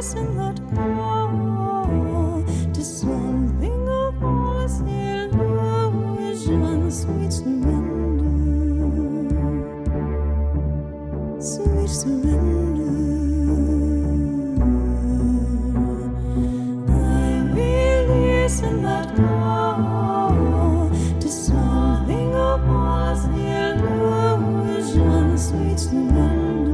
and let go, dissolving of all its illusions, sweet surrender, sweet surrender. I release and let go, dissolving of all its illusions, sweet surrender.